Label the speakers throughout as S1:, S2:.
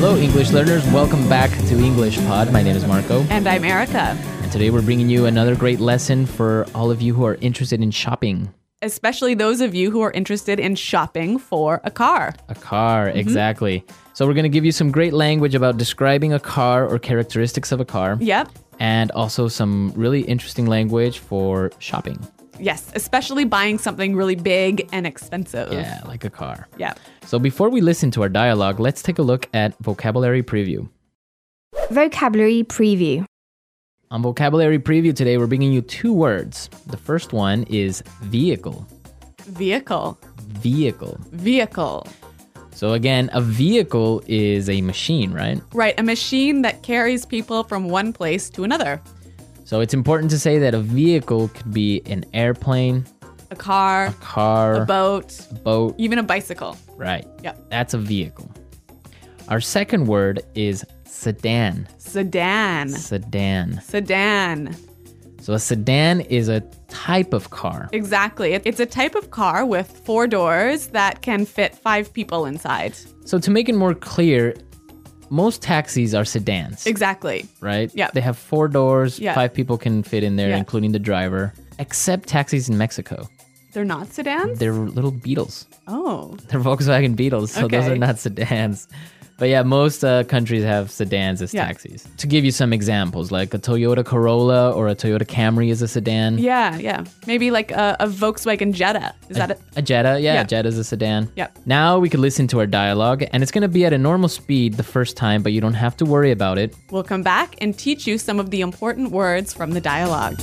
S1: Hello, English learners. Welcome back to English Pod. My name is Marco.
S2: And I'm Erica.
S1: And today we're bringing you another great lesson for all of you who are interested in shopping.
S2: Especially those of you who are interested in shopping for a car.
S1: A car, exactly. So we're going to give you some great language about describing a car or characteristics of a car.
S2: Yep.
S1: And also some really interesting language for shopping.
S2: Yes, especially buying something really big and expensive.
S1: Yeah, like a car.
S2: Yeah.
S1: So before we listen to our dialogue, let's take a look at vocabulary preview.
S3: Vocabulary preview.
S1: On vocabulary preview today, we're bringing you two words. The first one is vehicle.
S2: Vehicle.
S1: Vehicle.
S2: Vehicle.
S1: So again, a vehicle is a machine, right?
S2: Right, a machine that carries people from one place to another.
S1: So it's important to say that a vehicle could be an airplane,
S2: A car,
S1: car,
S2: a boat,
S1: boat.
S2: even a bicycle.
S1: Right.
S2: Yep.
S1: That's a vehicle. Our second word is sedan.
S2: Sedan.
S1: Sedan.
S2: Sedan.
S1: So a sedan is a type of car.
S2: Exactly. It's a type of car with 4 doors that can fit 5 people inside.
S1: So to make it more clear, most taxis are sedans.
S2: Exactly.
S1: Right?
S2: Yeah.
S1: They have 4 doors,
S2: Yeah.
S1: 5 people can fit in there,
S2: Yeah.
S1: including the driver. Except taxis in Mexico.
S2: They're not sedans?
S1: They're little Beetles.
S2: Oh.
S1: They're Volkswagen Beetles, so those
S2: Okay.
S1: are not sedans. But yeah, most countries have sedans as
S2: Yeah.
S1: taxis. To give you some examples, like a Toyota Corolla or a Toyota Camry is a sedan.
S2: Yeah. Maybe like a Volkswagen Jetta. Is that it?
S1: A Jetta,
S2: Yeah.
S1: a Jetta is a sedan.
S2: Yep.
S1: Now we could listen to our dialogue, and it's going to be at a normal speed the first time, but you don't have to worry about it.
S2: We'll come back and teach you some of the important words from the dialogue.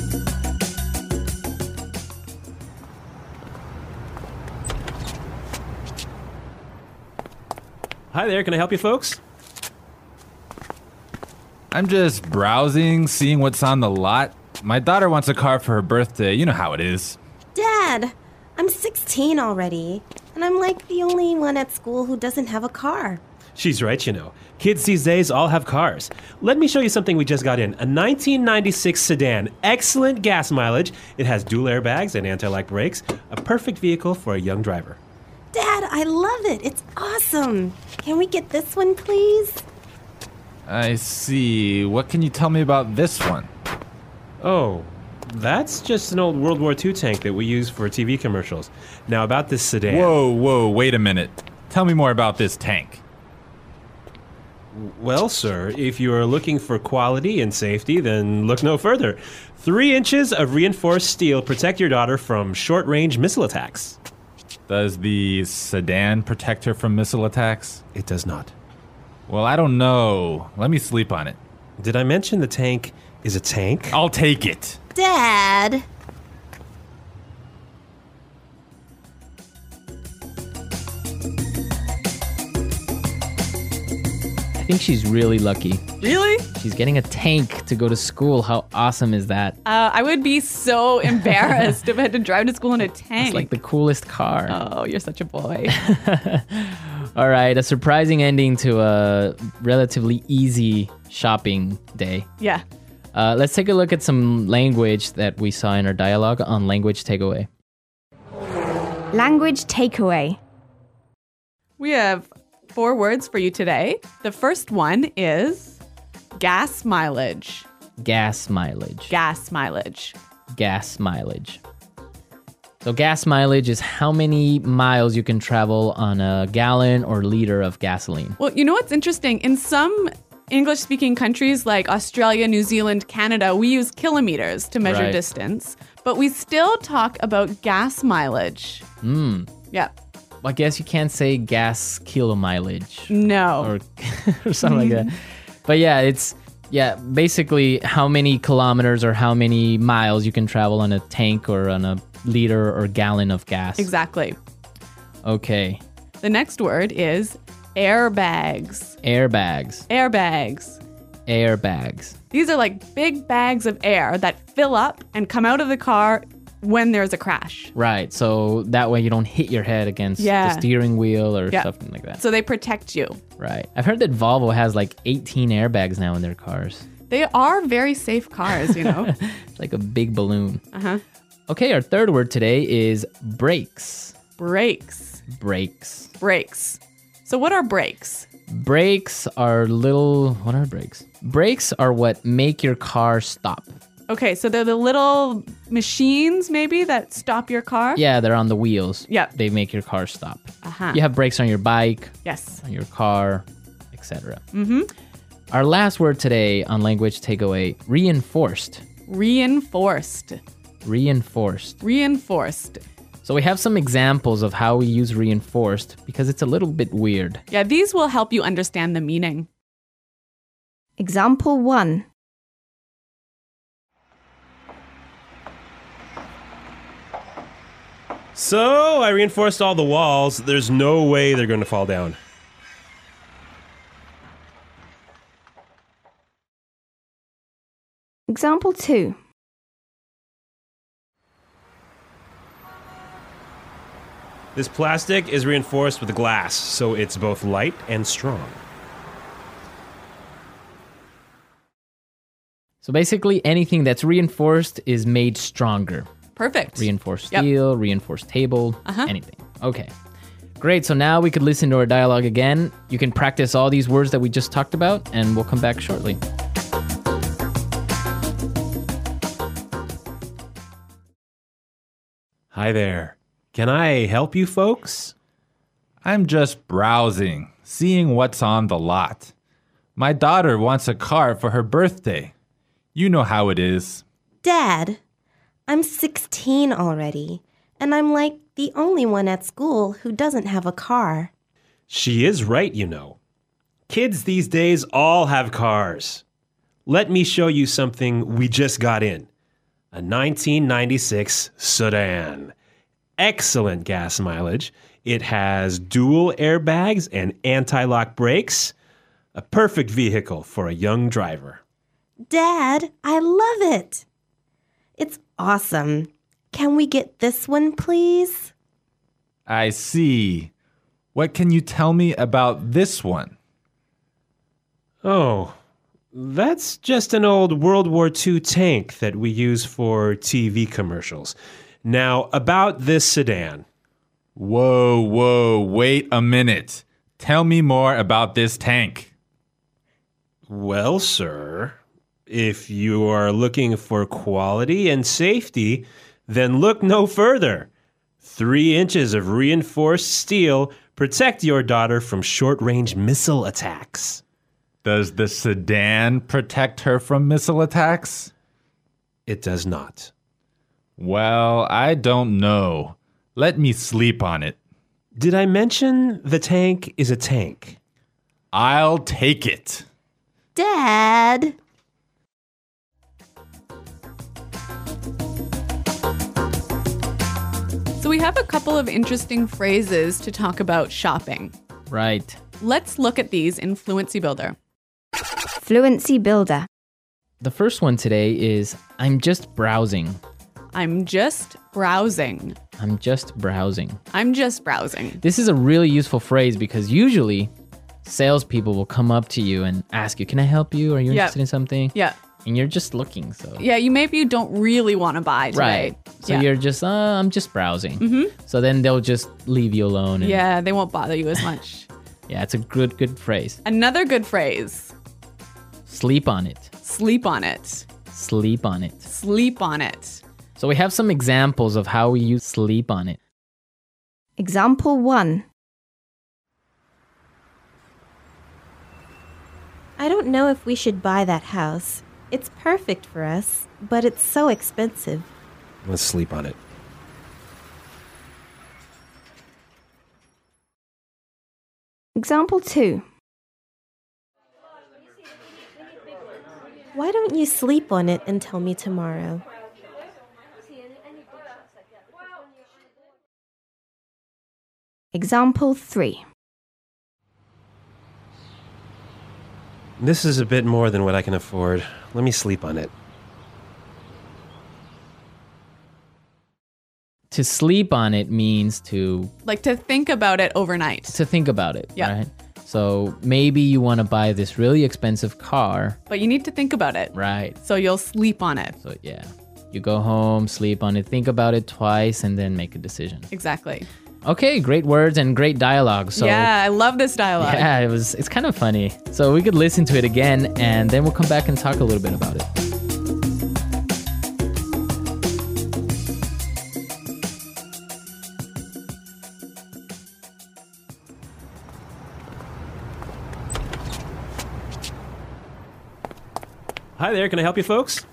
S4: Hi there, can I help you folks?
S5: I'm just browsing, seeing what's on the lot. My daughter wants a car for her birthday. You know how it is.
S6: Dad, I'm 16 already, and I'm like the only one at school who doesn't have a car.
S4: She's right, you know. Kids these days all have cars. Let me show you something we just got in. A 1996 sedan. Excellent gas mileage. It has dual airbags and anti-lock brakes. A perfect vehicle for a young driver.
S6: Dad, I love it. It's awesome. Can we get this one, please?
S5: I see. What can you tell me about this one?
S4: Oh, that's just an old World War II tank that we use for TV commercials. Now about this sedan.
S5: Whoa, wait a minute. Tell me more about this tank.
S4: Well, sir, if you are looking for quality and safety, then look no further. 3 inches of reinforced steel protect your daughter from short-range missile attacks.
S5: Does the sedan protect her from missile attacks?
S4: It does not.
S5: Well, I don't know. Let me sleep on it.
S4: Did I mention the tank is a tank?
S5: I'll take it.
S6: Dad!
S1: I think she's really lucky.
S2: Really?
S1: She's getting a tank to go to school. How awesome is that?
S2: I would be so embarrassed if I had to drive to school in a tank.
S1: It's like the coolest car.
S2: Oh, you're such a boy.
S1: All right, a surprising ending to a relatively easy shopping day.
S2: Yeah.
S1: Let's take a look at some language that we saw in our dialogue on Language Takeaway.
S3: Language takeaway.
S2: We have 4 words for you today. The first one is gas mileage.
S1: Gas mileage.
S2: Gas mileage.
S1: Gas mileage. So gas mileage is how many miles you can travel on a gallon or liter of gasoline.
S2: Well, you know what's interesting? In some English-speaking countries like Australia, New Zealand, Canada, we use kilometers to measure
S1: Right.
S2: distance, but we still talk about gas mileage. Yeah.
S1: I guess you can't say gas kilo mileage
S2: No.
S1: or something like that. But yeah, it's basically how many kilometers or how many miles you can travel on a tank or on a liter or gallon of gas.
S2: Exactly.
S1: Okay.
S2: The next word is airbags.
S1: Airbags.
S2: Airbags.
S1: Airbags.
S2: These are like big bags of air that fill up and come out of the car when there's a crash.
S1: Right. So that way you don't hit your head against
S2: Yeah.
S1: the steering wheel or
S2: Yeah.
S1: something like that.
S2: So they protect you.
S1: Right. I've heard that Volvo has like 18 airbags now in their cars.
S2: They are very safe cars, you know?
S1: It's like a big balloon.
S2: Uh-huh.
S1: Okay, our third word today is brakes.
S2: Brakes.
S1: Brakes.
S2: Brakes. So what are brakes?
S1: Brakes are what are brakes? Brakes are what make your car stop.
S2: Okay, so they're the little machines maybe that stop your car?
S1: Yeah, they're on the wheels.
S2: Yep.
S1: They make your car stop.
S2: Uh-huh.
S1: You have brakes on your bike,
S2: Yes.
S1: on your car, etc. Our last word today on Language Takeaway, reinforced.
S2: Reinforced.
S1: Reinforced.
S2: Reinforced.
S1: So we have some examples of how we use reinforced because it's a little bit weird.
S2: Yeah, these will help you understand the meaning.
S3: Example 1.
S4: So I reinforced all the walls. There's no way they're going to fall down.
S3: Example 2.
S4: This plastic is reinforced with glass, so it's both light and strong.
S1: So basically anything that's reinforced is made stronger.
S2: Perfect.
S1: Reinforced
S2: Yep.
S1: steel, reinforced table, anything. Okay. Great. So now we could listen to our dialogue again. You can practice all these words that we just talked about, and we'll come back shortly.
S4: Hi there. Can I help you folks?
S5: I'm just browsing, seeing what's on the lot. My daughter wants a car for her birthday. You know how it is.
S6: Dad, I'm 16 already, and I'm like the only one at school who doesn't have a car.
S4: She is right, you know. Kids these days all have cars. Let me show you something we just got in. A 1996 sedan. Excellent gas mileage. It has dual airbags and anti-lock brakes. A perfect vehicle for a young driver.
S6: Dad, I love it. It's awesome. Can we get this one, please?
S5: I see. What can you tell me about this one?
S4: Oh, that's just an old World War II tank that we use for TV commercials. Now, about this sedan.
S5: Whoa, wait a minute. Tell me more about this tank.
S4: Well, sir, if you are looking for quality and safety, then look no further. 3 inches of reinforced steel protect your daughter from short-range missile attacks.
S5: Does the sedan protect her from missile attacks?
S4: It does not.
S5: Well, I don't know. Let me sleep on it.
S4: Did I mention the tank is a tank?
S5: I'll take it.
S6: Dad!
S2: So we have a couple of interesting phrases to talk about shopping.
S1: Right.
S2: Let's look at these in Fluency Builder.
S3: Fluency Builder.
S1: The first one today is I'm just browsing.
S2: I'm just browsing.
S1: I'm just browsing.
S2: I'm just browsing.
S1: This is a really useful phrase because usually salespeople will come up to you and ask you, can I help you? Are you
S2: Yep.
S1: interested in something?
S2: Yeah.
S1: And you're just looking. So
S2: Yeah, you don't really want to buy today.
S1: Right. So
S2: yeah.
S1: you're just, I'm just browsing. So then they'll just leave you alone. And
S2: Yeah, they won't bother you as much.
S1: Yeah, it's a good phrase.
S2: Another good phrase.
S1: Sleep on it.
S2: Sleep on it.
S1: Sleep on it.
S2: Sleep on it.
S1: So we have some examples of how we use sleep on it.
S3: Example 1.
S6: I don't know if we should buy that house. It's perfect for us, but it's so expensive.
S4: Let's sleep on it.
S3: Example 2.
S6: Why don't you sleep on it and tell me tomorrow?
S3: Example 3.
S4: This is a bit more than what I can afford. Let me sleep on it.
S1: To sleep on it means to
S2: Like to think about it overnight.
S1: think about it,
S2: Yeah.
S1: right? So maybe you want to buy this really expensive car,
S2: But you need to think about it.
S1: right?
S2: So you'll sleep on it.
S1: So yeah, you go home, sleep on it, think about it twice, and then make a decision.
S2: Exactly.
S1: Okay, great words and great dialogue. So
S2: yeah, I love this dialogue.
S1: yeah, it's kind of funny. So we could listen to it again and then we'll come back and talk a little bit about it.
S4: Hi there, can I help you folks?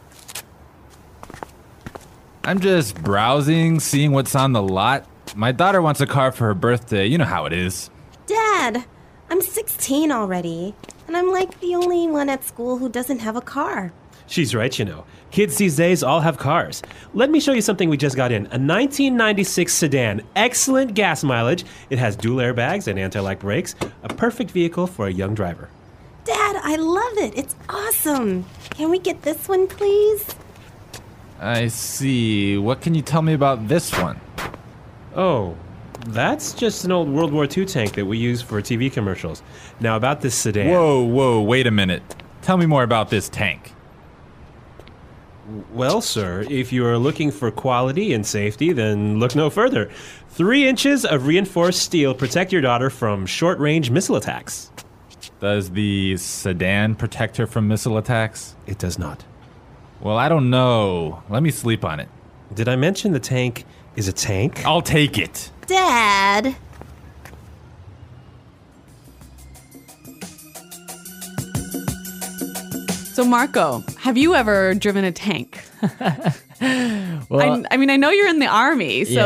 S5: I'm just browsing, seeing what's on the lot. My daughter wants a car for her birthday. You know how it is.
S6: Dad, I'm 16 already, and I'm like the only one at school who doesn't have a car.
S4: She's right, you know. Kids these days all have cars. Let me show you something we just got in. A 1996 sedan. Excellent gas mileage. It has dual airbags and anti-lock brakes. A perfect vehicle for a young driver.
S6: Dad, I love it. It's awesome. Can we get this one, please?
S5: I see. What can you tell me about this one?
S4: Oh, that's just an old World War II tank that we use for TV commercials. Now about this sedan.
S5: Whoa, wait a minute. Tell me more about this tank.
S4: Well, sir, if you are looking for quality and safety, then look no further. 3 inches of reinforced steel protect your daughter from short-range missile attacks.
S5: Does the sedan protect her from missile attacks?
S4: It does not.
S5: Well, I don't know. Let me sleep on it.
S4: Did I mention the tank is a tank?
S5: I'll take it.
S6: Dad.
S2: So, Marco, have you ever driven a tank?
S1: Well,
S2: I mean, I know you're in the army, so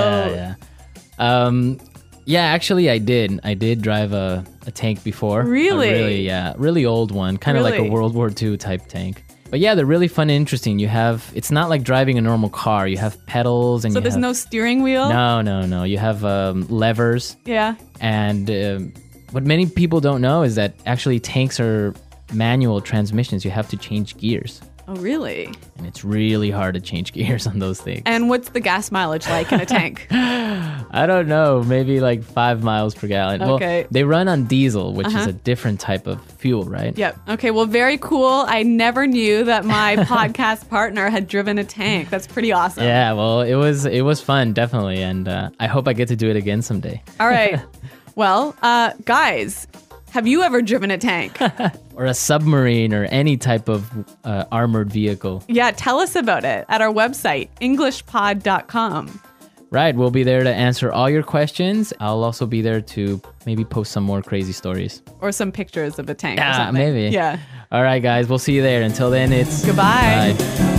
S1: yeah, actually I did. I did drive a tank before.
S2: Really?
S1: Really old one, kind of like a
S2: Really?
S1: World War II type tank. But yeah, they're really fun and interesting. It's not like driving a normal car. You have pedals and
S2: so
S1: you
S2: there's
S1: have,
S2: no steering wheel.
S1: No. You have levers,
S2: Yeah.
S1: and what many people don't know is that actually tanks are manual transmissions. You have to change gears,
S2: Oh, really?
S1: and it's really hard to change gears on those things.
S2: And what's the gas mileage like in a tank?
S1: I don't know, maybe like 5 miles per gallon.
S2: Okay.
S1: Well, they run on diesel, which is a different type of fuel, right?
S2: Yep. Okay. Well, very cool. I never knew that my podcast partner had driven a tank. That's pretty awesome.
S1: Yeah, well, it was fun, definitely, and I hope I get to do it again someday.
S2: All right. Well, guys, have you ever driven a tank?
S1: Or a submarine or any type of armored vehicle.
S2: Yeah, tell us about it at our website, englishpod.com.
S1: Right, we'll be there to answer all your questions. I'll also be there to maybe post some more crazy stories.
S2: Or some pictures of a tank or
S1: Yeah,
S2: something.
S1: maybe.
S2: Yeah.
S1: All right, guys, we'll see you there. Until then, it's
S2: Goodbye.
S1: Bye.